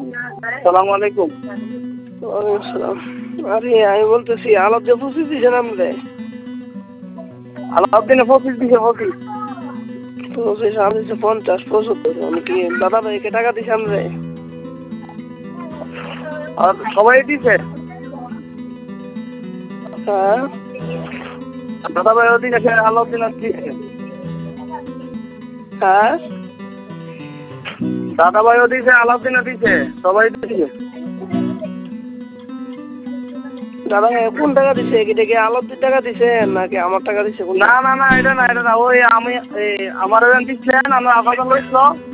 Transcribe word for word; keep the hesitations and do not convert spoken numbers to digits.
সালাম আলাইকুম। ওয়ালাইকুম আসসালাম। আরে আমি বলতেছি আলাপ যে পঁচিশ দিছে নামলে আলাউদ্দিনে পঁচিশ দিছে পঁচিশ পঁচিশ আমি দিচ্ছে পঞ্চাশ পঁচাত্তর আমি কি দাদা ভাইকে টাকা দিছি আমরে আর সবাই দিছে। হ্যাঁ দাদা ভাইও দিছে, আলাউদ্দিন দিছে। হ্যাঁ দাদা ভাইও দিছে, আলাউদ্দিনও দিছে, সবাই দিছে। দাদা ভাই কোন টাকা দিছে? এটা কি আলাউদ্দিন টাকা দিছে নাকি আমার টাকা দিছে? না না না এটা না এটা না ওই আমি আমার দিচ্ছেন আমার আকাশ লইছিল